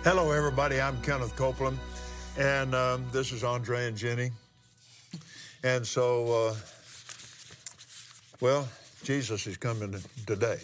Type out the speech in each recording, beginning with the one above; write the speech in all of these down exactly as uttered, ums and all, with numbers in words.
Hello, everybody. I'm Kenneth Copeland, and um, this is Andre and Jenny. And so, uh, well, Jesus is coming today.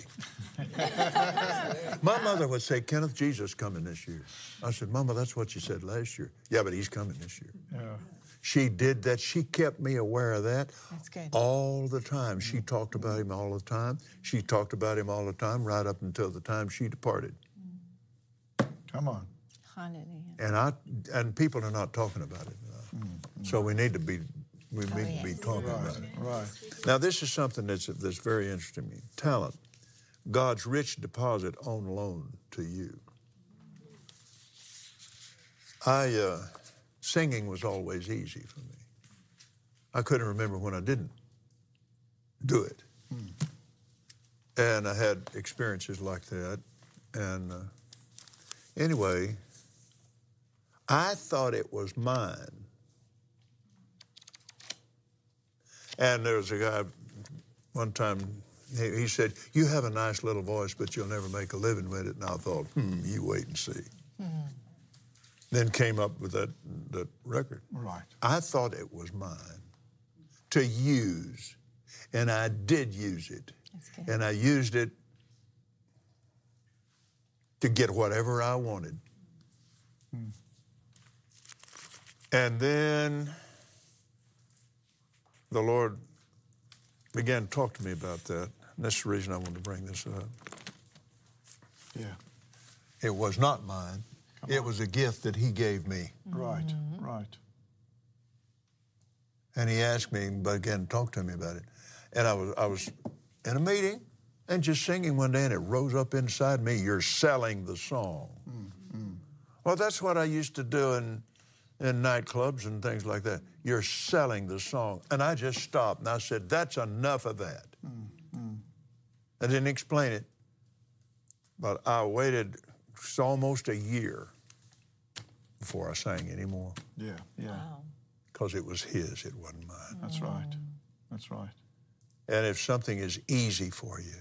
My mother would say, Kenneth, Jesus is coming this year. I said, Mama, that's what you said last year. Yeah, but he's coming this year. Yeah. She did that. She kept me aware of that That's good. all the time. She talked about him all the time. She talked about him all the time, right up until the time she departed. Come on. Hallelujah. And I and people are not talking about it enough. Mm-hmm. So we need to be we Oh, need yes. to be talking Right, about it. right. Now this is something that's that's very interesting to me. Talent, God's rich deposit on loan to you. I uh, singing was always easy for me. I couldn't remember when I didn't do it, mm. and I had experiences like that. And uh, anyway, I thought it was mine. And there was a guy one time, he, he said, you have a nice little voice, but you'll never make a living with it. And I thought, hmm, you wait and see. Mm. Then came up with that, that record. Right. I thought it was mine to use, and I did use it. And I used it to get whatever I wanted. Hmm. And then the Lord began to talk to me about that. And that's the reason I wanted to bring this up. Yeah. It was not mine. Come it on. Was a gift that he gave me. Right, mm-hmm. right. And he asked me, but again, talk to me about it. And I was I was in a meeting and just singing one day, and it rose up inside me, you're selling the song. Mm-hmm. Well, that's what I used to do in in nightclubs and things like that. You're selling the song. And I just stopped and I said, that's enough of that. Mm-hmm. I didn't explain it, but I waited almost a year before I sang anymore. Yeah, yeah. Because it was his, it wasn't mine. That's right, that's right. And if something is easy for you,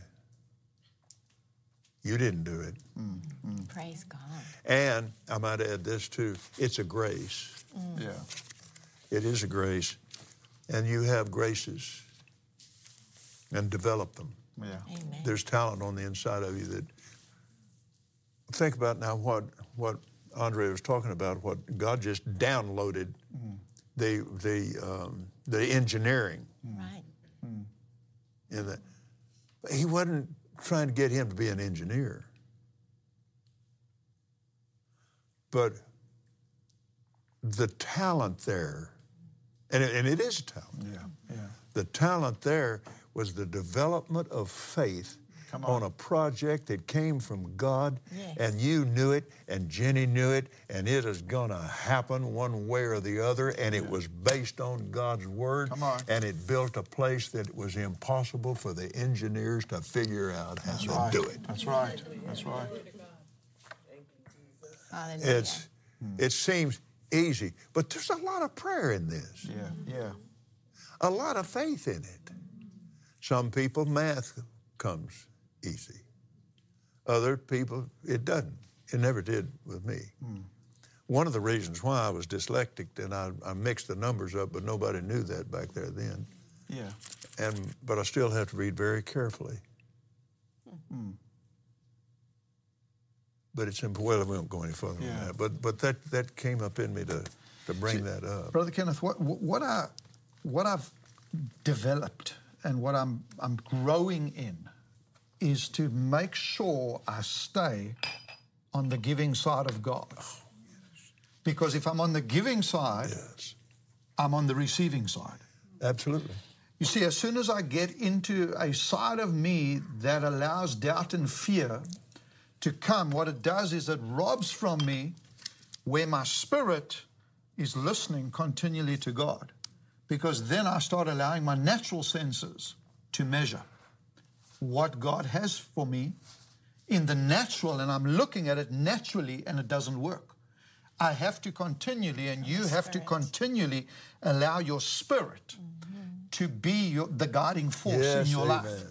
you didn't do it. Mm-hmm. Praise God. And I might add this too, it's a grace. Mm. Yeah. It is a grace. And you have graces and develop them. Yeah. Amen. There's talent on the inside of you that, think about now what, what Andre was talking about, what God just downloaded, mm. the, the, um, the engineering. Right. Mm. In that. He wasn't trying to get him to be an engineer. But the talent there, and it, and it is a talent. Yeah, yeah. The talent there was the development of faith on. on a project that came from God, yes. and you knew it, and Jenny knew it, and it is going to happen one way or the other, and it yeah. was based on God's Word, Come on. and it built a place that was impossible for the engineers to figure out how That's to right. do it. That's right. That's right. Hallelujah. It's, hmm. It seems easy, but there's a lot of prayer in this. Yeah, yeah. A lot of faith in it. Some people, math comes easy. Other people, it doesn't. It never did with me. Mm. One of the reasons why I was dyslexic, and I, I mixed the numbers up, but nobody knew that back there then. Yeah. And but I still have to read very carefully. Mm. But it's important. Well, we won't go any further yeah. than that. But but that that came up in me to to bring See, that up. Brother Kenneth, what what I what I've developed and what I'm I'm growing in is to make sure I stay on the giving side of God. Oh, yes. Because if I'm on the giving side, yes. I'm on the receiving side. Absolutely. You see, as soon as I get into a side of me that allows doubt and fear to come, what it does is it robs from me where my spirit is listening continually to God. Because then I start allowing my natural senses to measure what God has for me in the natural, and I'm looking at it naturally, and it doesn't work. I have to continually, and you have to continually allow your spirit mm-hmm. to be your, the guiding force yes, in your amen. life.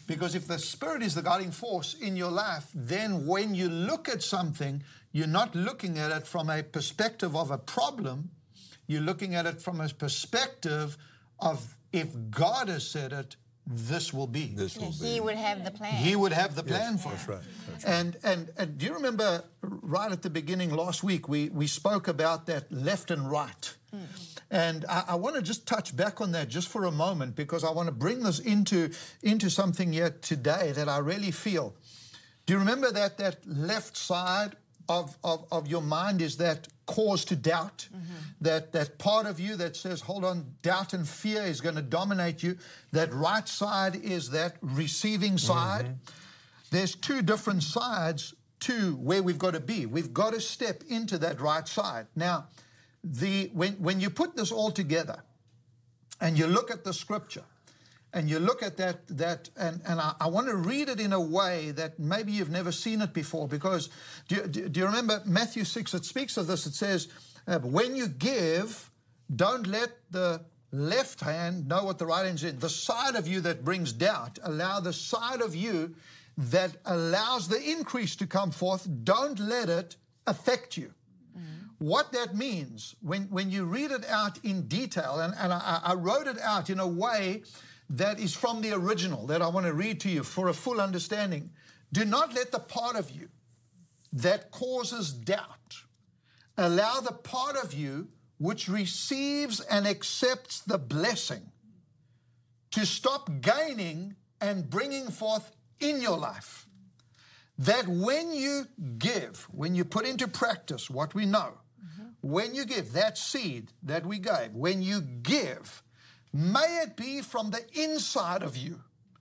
Because if the Spirit is the guiding force in your life, then when you look at something, you're not looking at it from a perspective of a problem. You're looking at it from a perspective of, if God has said it, this will be. This will He be. would have the plan. He would have the plan Yes, for that's it. right. That's right. And, and and do you remember right at the beginning last week, we, we spoke about that left and right. Mm. And I, I want to just touch back on that just for a moment, because I want to bring this into, into something here today that I really feel. Do you remember that that left side of, of, of your mind is that cause to doubt? Mm-hmm. That, that part of you that says, hold on, doubt and fear is going to dominate you. That right side is that receiving side. Mm-hmm. There's two different sides to where we've got to be. We've got to step into that right side. Now, the when, when you put this all together and you look at the scripture, and you look at that, that and, and I, I want to read it in a way that maybe you've never seen it before, because do you, do, do you remember Matthew six? It speaks of this. It says, uh, when you give, don't let the left hand know what the right hand is in. The side of you that brings doubt, allow the side of you that allows the increase to come forth, don't let it affect you. What that means, when, when you read it out in detail, and, and I, I wrote it out in a way that is from the original, that I want to read to you for a full understanding. Do not let the part of you that causes doubt allow the part of you which receives and accepts the blessing to stop gaining and bringing forth in your life. That when you give, when you put into practice what we know, mm-hmm. when you give that seed that we gave, when you give, may it be from the inside of you.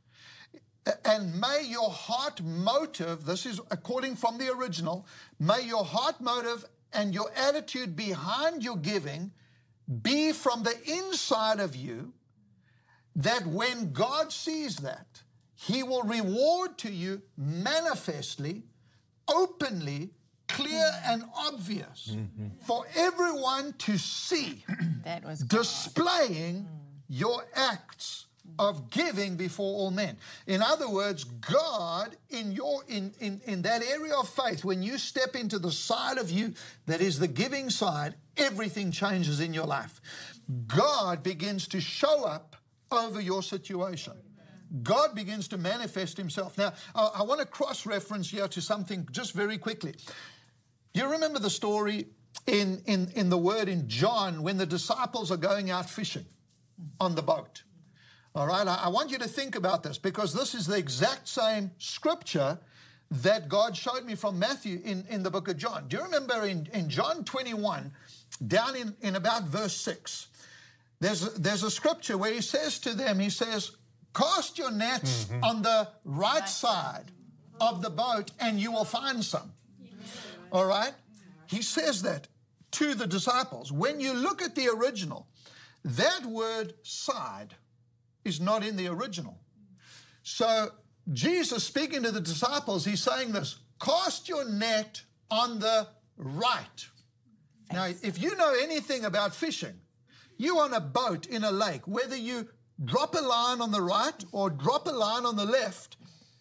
And may your heart motive, this is according from the original, may your heart motive and your attitude behind your giving be from the inside of you, that when God sees that, He will reward to you manifestly, openly, clear and obvious, mm-hmm. for everyone to see, that was displaying mm. your acts of giving before all men. In other words, God, in your in, in, in that area of faith, when you step into the side of you that is the giving side, everything changes in your life. God begins to show up over your situation. God begins to manifest Himself. Now, I, I want to cross-reference here to something just very quickly. Do you remember the story in, in, in the Word in John when the disciples are going out fishing on the boat? All right, I, I want you to think about this, because this is the exact same scripture that God showed me from Matthew in, in the book of John. Do you remember in, in John twenty-one, down in, in about verse six, there's a, there's a scripture where He says to them, He says, cast your nets mm-hmm. on the right side of the boat and you will find some. All right? He says that to the disciples. When you look at the original, that word side is not in the original. So Jesus speaking to the disciples, He's saying this, cast your net on the right. Now, if you know anything about fishing, you're on a boat in a lake, whether you drop a line on the right or drop a line on the left,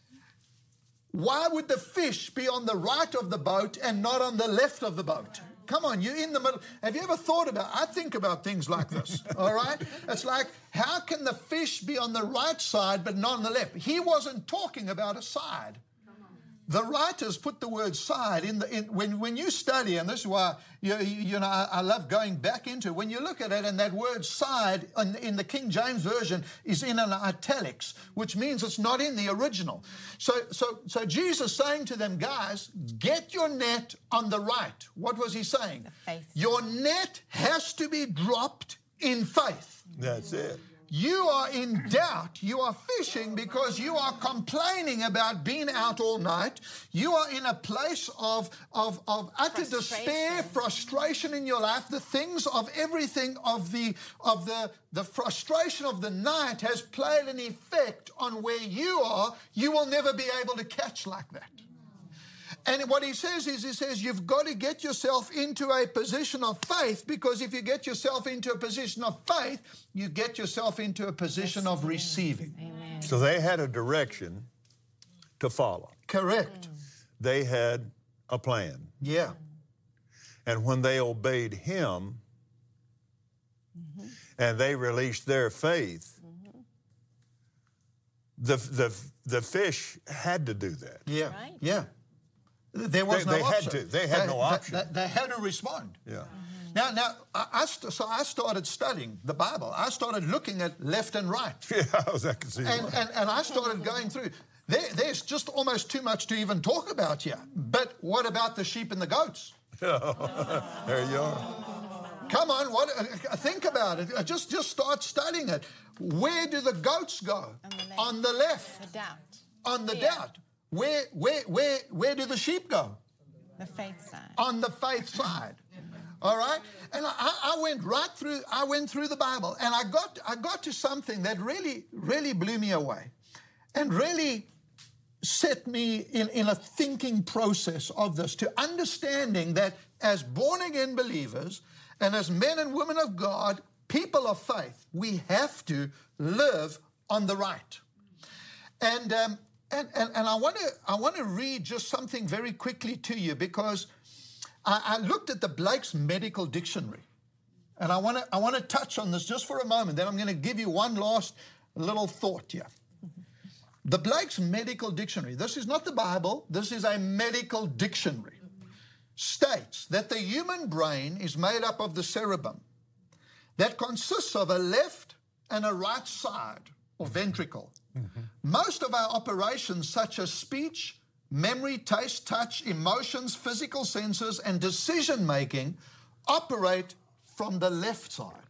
why would the fish be on the right of the boat and not on the left of the boat? Come on, you're in the middle. Have you ever thought about, I think about things like this, all right? It's like, how can the fish be on the right side but not on the left? He wasn't talking about a side. The writers put the word side in the in, when when you study, and this is why you you know I, I love going back into it. When you look at it, and that word side in, in the King James version is in an italics, which means it's not in the original. So so so Jesus saying to them, guys, get your net on the right. What was He saying? Faith. Your net has to be dropped in faith. That's it. You are in doubt. You are fishing because you are complaining about being out all night. You are in a place of, of, of utter despair, frustration in your life. The things of everything of the of the, the frustration of the night has played an effect on where you are. You will never be able to catch like that. And what He says is, He says, you've got to get yourself into a position of faith, because if you get yourself into a position of faith, you get yourself into a position of receiving. Amen. So they had a direction to follow. Correct. They had a plan. Yeah. And when they obeyed him mm-hmm. and they released their faith, mm-hmm. the, the, the fish had to do that. Yeah. Right. Yeah. There was they, no they option. Had to, they had they, no option. They, they, they had to respond. Yeah. Mm-hmm. Now, now, I, I st- so I started studying the Bible. I started looking at left and right. Yeah, I was, I could see and, and, and I started going through. There, there's just almost too much to even talk about here. But what about the sheep and the goats? There you are. Come on, what? Uh, think about it. Uh, just, just start studying it. Where do the goats go? On the left. On the left. The doubt. On the Yeah. doubt. Where, where, where, where do the sheep go? The faith side. On the faith side. All right? And I, I went right through, I went through the Bible, and I got, I got to something that really, really blew me away and really set me in, in a thinking process of this, to understanding that as born-again believers and as men and women of God, people of faith, we have to live on the right. And um, and, and, and I want to I want to read just something very quickly to you, because I, I looked at the Blake's Medical Dictionary, and I want to I want to touch on this just for a moment. Then I'm going to give you one last little thought here. The Blake's Medical Dictionary, this is not the Bible, this is a medical dictionary, states that the human brain is made up of the cerebrum that consists of a left and a right side, or ventricle. Mm-hmm. Most of our operations, such as speech, memory, taste, touch, emotions, physical senses, and decision-making, operate from the left side.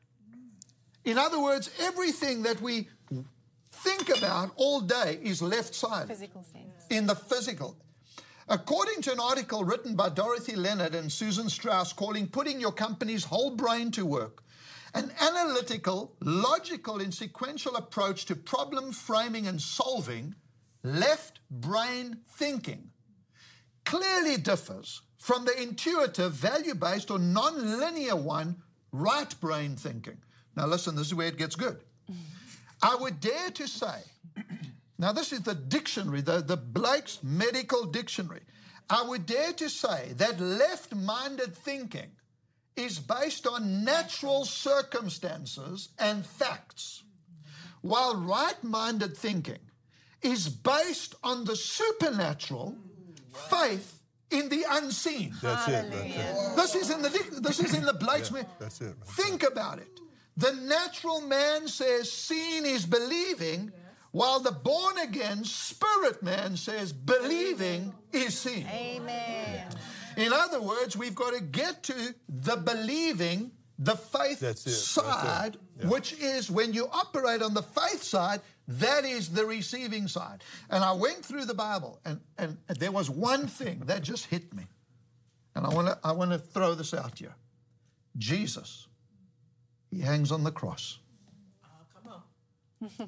In other words, everything that we think about all day is left-sided. Physical sense. In the physical. According to an article written by Dorothy Leonard and Susan Strauss calling Putting Your Company's Whole Brain to Work, an analytical, logical, and sequential approach to problem framing and solving, left brain thinking, clearly differs from the intuitive, value-based, or non-linear one, right brain thinking. Now listen, this is where it gets good. I would dare to say, now this is the dictionary, the, the Blake's Medical Dictionary. I would dare to say that left-minded thinking is based on natural circumstances and facts, while right-minded thinking is based on the supernatural, faith in the unseen. That's it. That's it. This is in the this is in the Blake's. Yeah, that's it. Right. Think about it. The natural man says seeing is believing, while the born-again spirit man says believing is seeing. Amen. In other words, we've got to get to the believing, the faith That's it. side, That's it. Yeah. which is when you operate on the faith side, that is the receiving side. And I went through the Bible, and, and there was one thing that just hit me. And I want to I want to throw this out here. Jesus, he hangs on the cross. Oh, come on.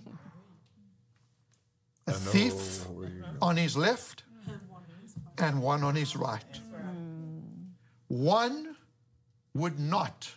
A thief on his left and one on his right. One would not,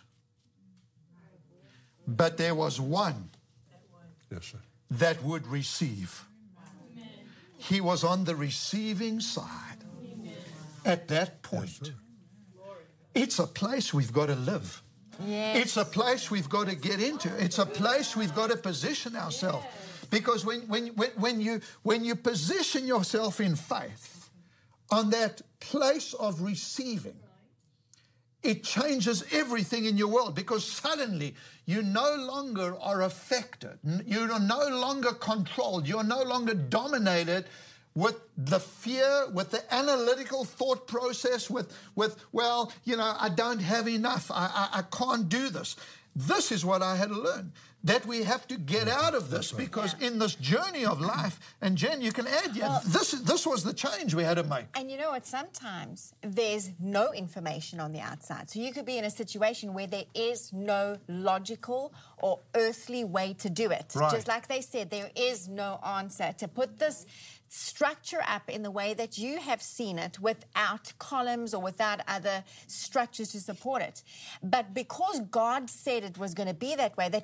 but there was one Yes, sir. that would receive. He was on the receiving side at that point. It's a place we've got to live. Yes. It's a place we've got to get into. It's a place we've got to position ourselves. Because when, when, when, when, you, when you position yourself in faith on that place of receiving, it changes everything in your world, because suddenly you no longer are affected. You are no longer controlled. You're no longer dominated with the fear, with the analytical thought process, with, with well, you know, I don't have enough. I, I, I can't do this. This is what I had to learn, that we have to get out of this, because in this journey of life, and Jen, you can add, yeah, Well, this, this was the change we had to make. And you know what? Sometimes there's no information on the outside. So you could be in a situation where there is no logical or earthly way to do it. Right. Just like they said, there is no answer. To put this structure up in the way that you have seen it, without columns or without other structures to support it. But because God said it was going to be that way, that means in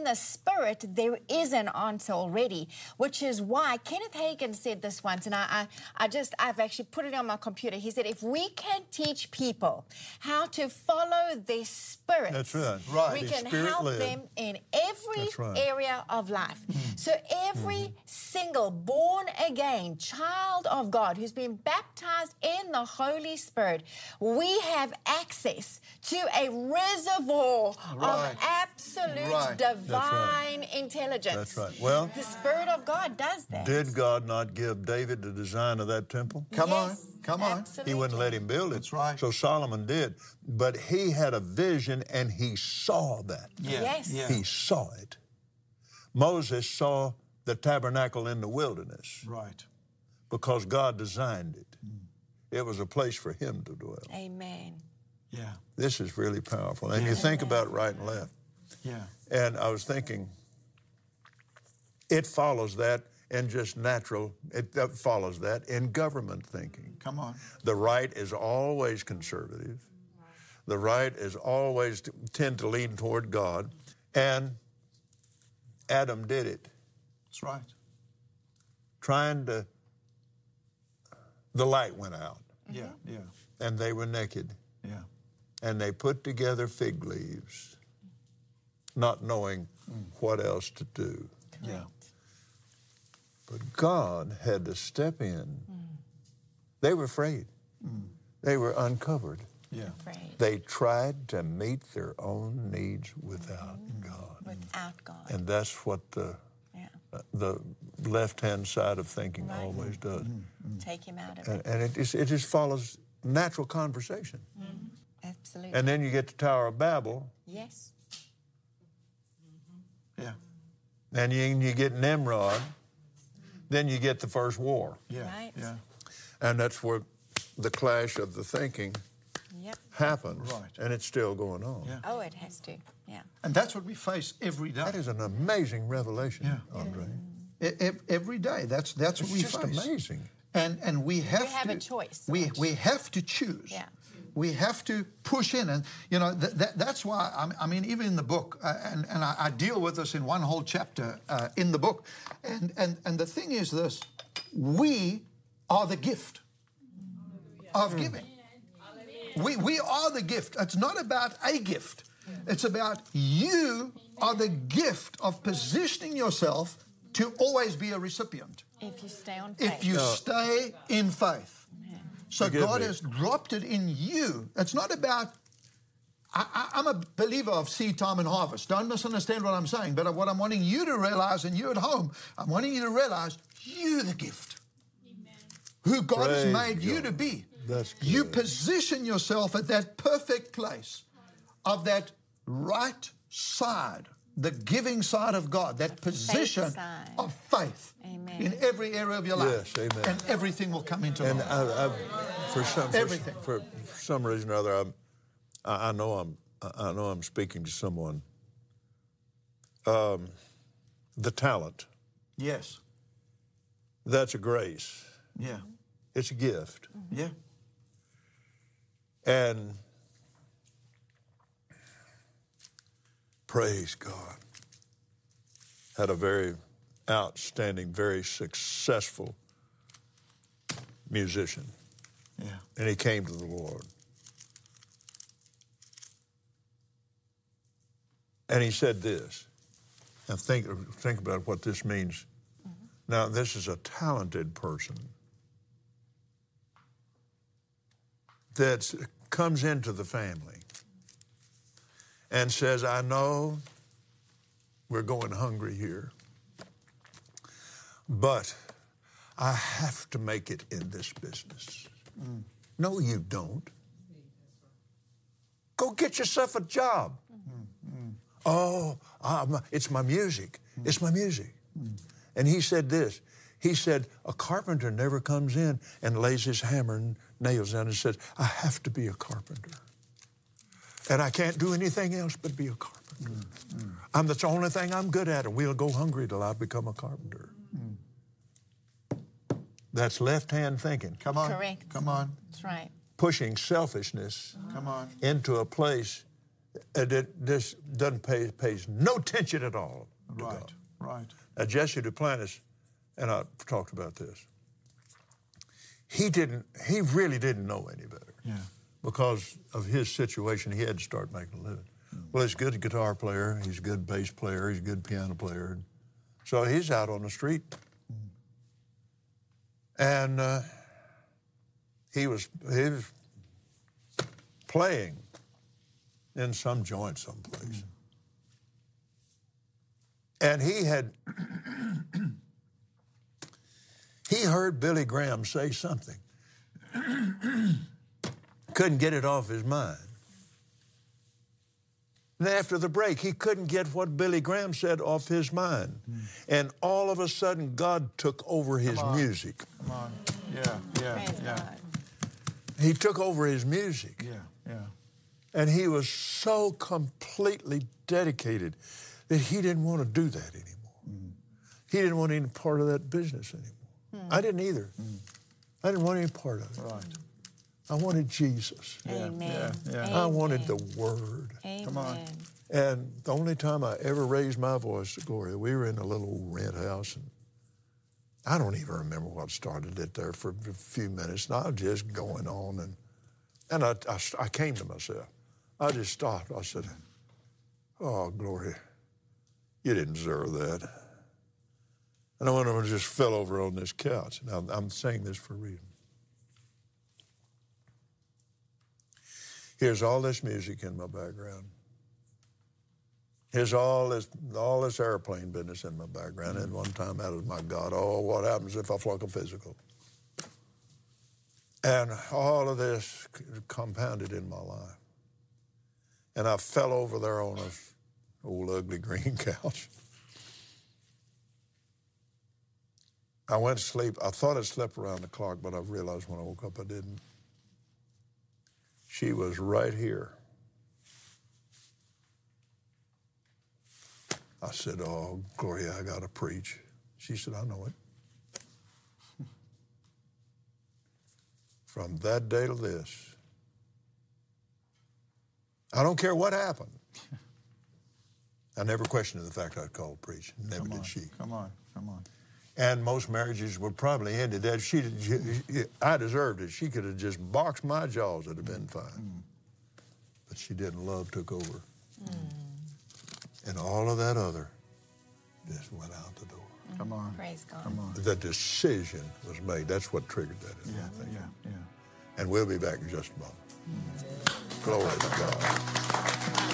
the Spirit, there is an answer already, which is why Kenneth Hagin said this once, and I, I, I just, I've actually put it on my computer. He said, if we can teach people how to follow their spirits, That's right. Right. we Be can spirit help led. them in every That's right. area of life. So every single born again child of God who's been baptized in the Holy Spirit, we have access to a reservoir Right. of absolute Right. divine intelligence. That's right. Well, the Spirit of God does that. did God not give David the design of that temple? Come on, Yes, come on. absolutely. He wouldn't let him build it. That's right. So Solomon did. But he had a vision and he saw that. Yeah. Yes. Yeah. He saw it. Moses saw the tabernacle in the wilderness Right. because God designed it. It was a place for him to dwell. Amen. Yeah. This is really powerful. And you think about right and left. Yeah. And I was thinking, it follows that in just natural, it that follows that in government thinking. Come on. The right is always conservative. The right is always to tend to lean toward God. And Adam did it, That's right. trying to, the light went out Yeah. Yeah. and they were naked Yeah. and they put together fig leaves, not knowing what else to do. Yeah. But God had to step in. They were afraid. They were uncovered. Yeah. Afraid. They tried to meet their own needs without God. Without God. And that's what the, Yeah. uh, the left-hand side of thinking Right. always does. Take him out of And, it. and it, just, it just follows natural conversation. Absolutely. And then you get the Tower of Babel, yes. Yeah. and you, you get Nimrod, then you get the first war. Yeah. Right. Yeah. And that's where the clash of the thinking Yep. happens. Right. And it's still going on. Yeah. Oh, it has to. Yeah. And that's what we face every day. That is an amazing revelation, Yeah. Andre. E- ev- every day. That's that's It's what we just face. amazing. And and we have have to a choice. We we have to choose. Yeah. We have to push in, and you know th- that, that's why I'm, I mean even in the book, uh, and and I, I deal with this in one whole chapter uh, in the book, and and and the thing is this: we are the gift of giving. We we are the gift. It's not about a gift. It's about you are the gift of positioning yourself to always be a recipient. If you stay on faith. If you stay in faith. So Forgive God me. has dropped it in you. It's not about, I, I, I'm a believer of seed time and harvest. Don't misunderstand what I'm saying. But what I'm wanting you to realize, and you at home, I'm wanting you to realize you're the gift. Who God has Praise made you God. to be. That's good. You position yourself at that perfect place of that right side, the giving side of God, that position side. of faith Amen. in every area of your life. Yes, amen. And everything will come into And line. I, I, for some for, Everything. for some reason or other, I'm, I, I know I'm I know I'm speaking to someone. Um, the talent, Yes. that's a grace. Yeah. It's a gift, Yeah. and praise God. Had a very outstanding, very successful musician. Yeah. And he came to the Lord. And he said this. Now think, think about what this means. Now, this is a talented person that comes into the family and says, I know we're going hungry here, but I have to make it in this business. Mm. No, you don't. Go get yourself a job. Mm-hmm. Oh, um, it's my music. Mm. It's my music. And he said this. He said, a carpenter never comes in and lays his hammer and nails down and says, I have to be a carpenter. And I can't do anything else but be a carpenter. Mm. I'm, that's the only thing I'm good at, and we'll go hungry till I become a carpenter. That's left-hand thinking. Come on. Correct. Come on. That's right. Pushing selfishness Come on. into a place it, it, this doesn't pay pays no attention at all to Right, God. right. Now, Jesse Duplantis, and I talked about this, he didn't, he really didn't know any better. Yeah. Because of his situation, he had to start making a living. Mm. Well, he's a good guitar player, he's a good bass player, he's a good piano player. So he's out on the street. Mm. And uh, he was he was playing in some joint someplace. Mm. And he had, he heard Billy Graham say something. Couldn't get it off his mind. And after the break, he couldn't get what Billy Graham said off his mind. Mm. And all of a sudden, God took over his music. Come on. Yeah, yeah, Praise yeah. God. He took over his music. Yeah, yeah. And he was so completely dedicated that he didn't want to do that anymore. Mm. He didn't want any part of that business anymore. Mm. I didn't either. Mm. I didn't want any part of it. Right. I wanted Jesus. Amen. Yeah, yeah. Amen. I wanted the Word. Amen. Come on. And the only time I ever raised my voice to Gloria, we were in a little rent house, and I don't even remember what started it there for a few minutes, and I was just going on, and and I, I, I came to myself. I just stopped. I said, oh, Gloria, you didn't deserve that. And I went over and just fell over on this couch. Now, I'm saying this for a reason. Here's all this music in my background. Here's all this all this airplane business in my background. And one time that was, my God, oh, what happens if I flunk a physical? And all of this compounded in my life. And I fell over there on this old ugly green couch. I went to sleep. I thought I slept around the clock, but I realized when I woke up I didn't. She was right here. I said, oh, Gloria, I got to preach. She said, I know it. From that day to this, I don't care what happened. I never questioned the fact I'd called preach. Never Come did on, she. Come on, come on. And most marriages would probably end at that. She, she, I deserved it. She could have just boxed my jaws. It'd have been fine. Mm. But she didn't. Love took over. Mm. And all of that other just went out the door. Mm. Come on. Praise God. Come on. The decision was made. That's what triggered that. Yeah, yeah, yeah. And we'll be back in just a moment. Mm. Glory to God.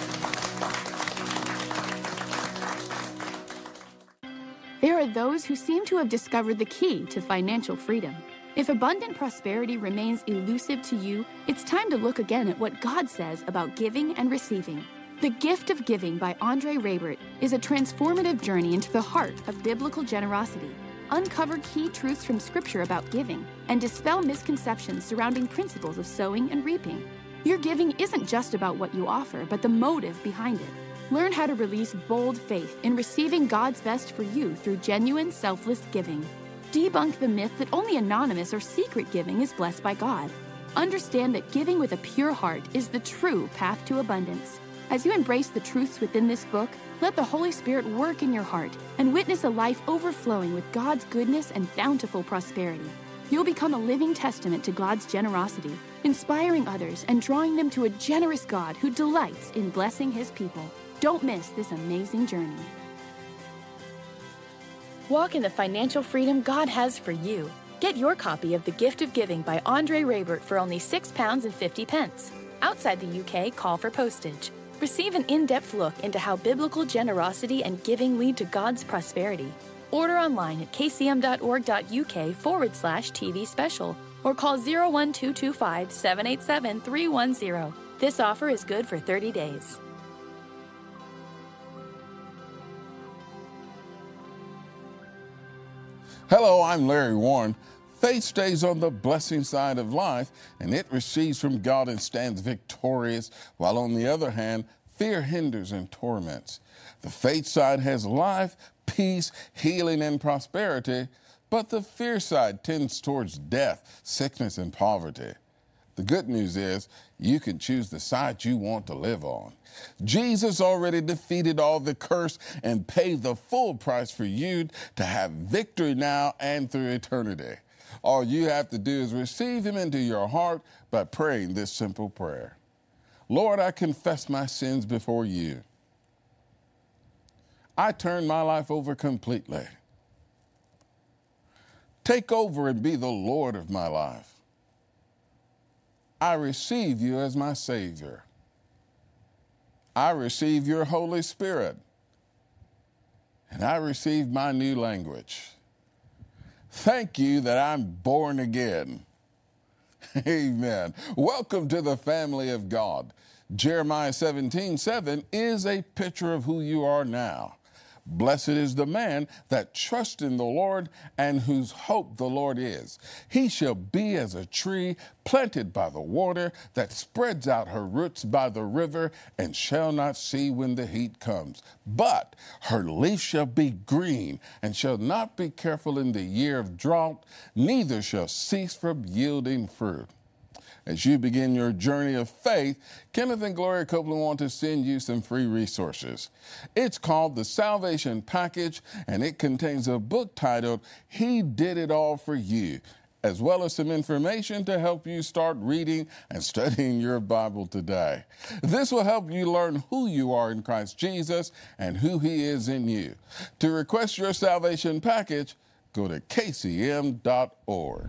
There are those who seem to have discovered the key to financial freedom. If abundant prosperity remains elusive to you, it's time to look again at what God says about giving and receiving. The Gift of Giving by Andre Raybert is a transformative journey into the heart of biblical generosity. Uncover key truths from Scripture about giving and dispel misconceptions surrounding principles of sowing and reaping. Your giving isn't just about what you offer, but the motive behind it. Learn how to release bold faith in receiving God's best for you through genuine, selfless giving. Debunk the myth that only anonymous or secret giving is blessed by God. Understand that giving with a pure heart is the true path to abundance. As you embrace the truths within this book, let the Holy Spirit work in your heart and witness a life overflowing with God's goodness and bountiful prosperity. You'll become a living testament to God's generosity, inspiring others and drawing them to a generous God who delights in blessing His people. Don't miss this amazing journey. Walk in the financial freedom God has for you. Get your copy of The Gift of Giving by Andre Raybert for only six pounds and fifty pence. Outside the U K, call for postage. Receive an in-depth look into how biblical generosity and giving lead to God's prosperity. Order online at kcm.org.uk forward slash TV special or call zero one two two five, seven eight seven, three one zero. This offer is good for thirty days. Hello, I'm Larry Warren. Faith stays on the blessing side of life, and it receives from God and stands victorious, while on the other hand, fear hinders and torments. The faith side has life, peace, healing, and prosperity, but the fear side tends towards death, sickness, and poverty. The good news is you can choose the side you want to live on. Jesus already defeated all the curse and paid the full price for you to have victory now and through eternity. All you have to do is receive him into your heart by praying this simple prayer. Lord, I confess my sins before you. I turn my life over completely. Take over and be the Lord of my life. I receive you as my Savior. I receive your Holy Spirit. And I receive my new language. Thank you that I'm born again. Amen. Welcome to the family of God. Jeremiah seventeen seven is a picture of who you are now. Blessed is the man that trusts in the Lord and whose hope the Lord is. He shall be as a tree planted by the water that spreads out her roots by the river and shall not see when the heat comes. But her leaf shall be green and shall not be careful in the year of drought, neither shall cease from yielding fruit. As you begin your journey of faith, Kenneth and Gloria Copeland want to send you some free resources. It's called the Salvation Package, and it contains a book titled, He Did It All for You, as well as some information to help you start reading and studying your Bible today. This will help you learn who you are in Christ Jesus and who he is in you. To request your Salvation Package, go to K C M dot org.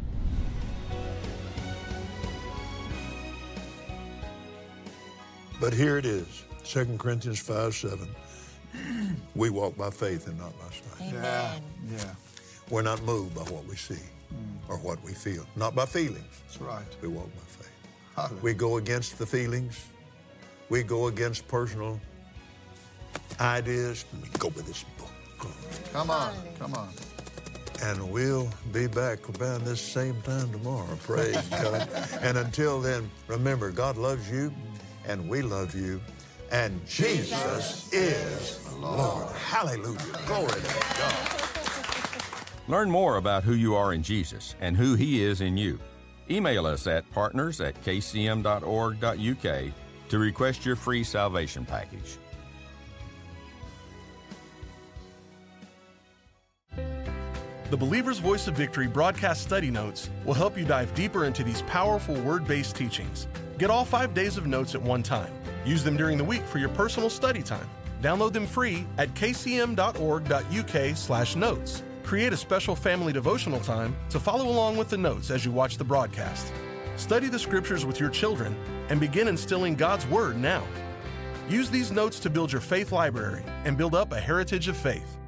But here it is, Second Corinthians five seven. We walk by faith and not by sight. Amen. Yeah, yeah, We're not moved by what we see or what we feel, not by feelings. that's right. We walk by faith. Hallelujah. We go against the feelings. We go against personal ideas. We go with this book. Come on, come on. And we'll be back about this same time tomorrow. Praise God. And until then, remember, God loves you, and we love you, and Jesus is Lord. Hallelujah. Glory to God. Learn more about who you are in Jesus and who he is in you. Email us at partners at k c m dot org dot u k to request your free salvation package. The Believer's Voice of Victory broadcast study notes will help you dive deeper into these powerful word-based teachings. Get all five days of notes at one time. Use them during the week for your personal study time. Download them free at k c m dot org dot u k slash notes. Create a special family devotional time to follow along with the notes as you watch the broadcast. Study the scriptures with your children and begin instilling God's Word now. Use these notes to build your faith library and build up a heritage of faith.